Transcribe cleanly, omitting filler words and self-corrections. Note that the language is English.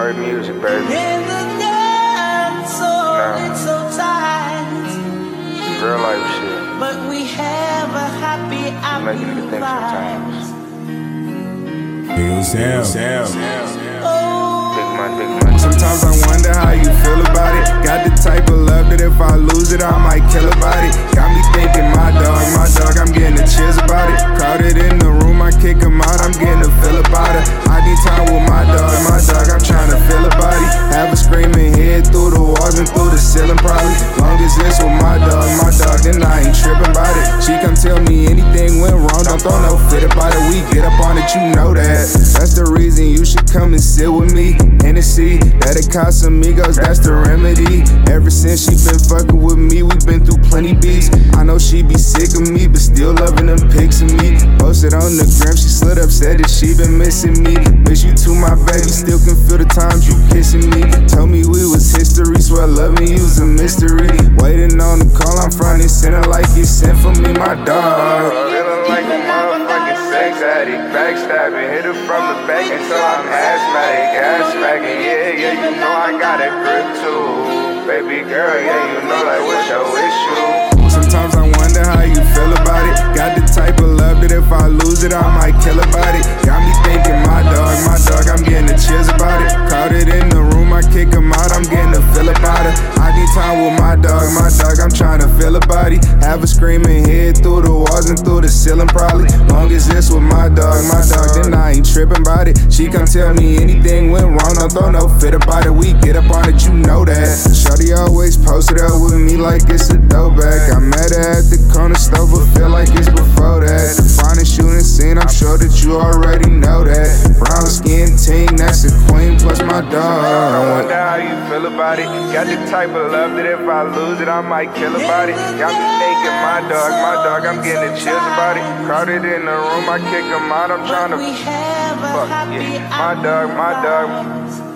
Murray music, baby. Real life shit. But we have a happy Making nigga think sometimes. Big money. Sometimes I wonder how you feel about it. Got the type of love that if I lose it, I might kill about it. Got me thinking my dog, I'm getting the chills about it. Crowded in the room, I kick him out, I'm getting a feel about it. I need time with my dog, I'm trying to feel about it. Have a screaming head through the walls and through the ceiling probably. Long as it's with my dog, then I ain't tripping about it. She come tell me anything went wrong, don't throw no fit about it. We get up on it, you know that. That's the reason you should come and sit with me. Hennessy, that'll cost amigos, that's the remedy. Ever since she been fucking with me, we been through plenty beats. I know she be sick of me, but still loving them pics of me. Posted on the gram, she slid up, said that she been missing me. Miss you too, my baby, still can feel the times you kissing me. Told me we was history, swear loving you's a mystery. Waiting on the call, I'm front and center like you sent for me, my dog. Feeling like a motherfucking sex addict. Backstabbing, hit her from the back until I'm asthmatic. Ass smacking, yeah, you know I got a grip too. Baby girl, yeah, you know like what's your issue? Sometimes I wonder how you feel about it. Got the type of love that if I lose it, I might kill about it. Got me thinking my dog, I'm getting the chills about it. Crowded in the room, I kick him out, I'm getting a feel about it. I need time with my dog, I'm trying to feel about it. Have a screaming head through the walls and through the ceiling probably. Long as it's with my dog, then I ain't tripping about it. She come tell me anything went wrong, don't throw no fit about it. We get up on it, you know that. Shorty always posted up with me like it's a throwback. I met her at the corner store, but feel like it's before that. The finest shooting scene, I'm sure that you already know that. Brown skin team, that's a queen plus my dog. I wonder how you feel about it. Got the type of love that if I lose it, I might kill about it. Got me thinking my dog, I'm getting the chills about it. Crowded in the room, I kick him out, I'm trying to fuck, yeah. My dog.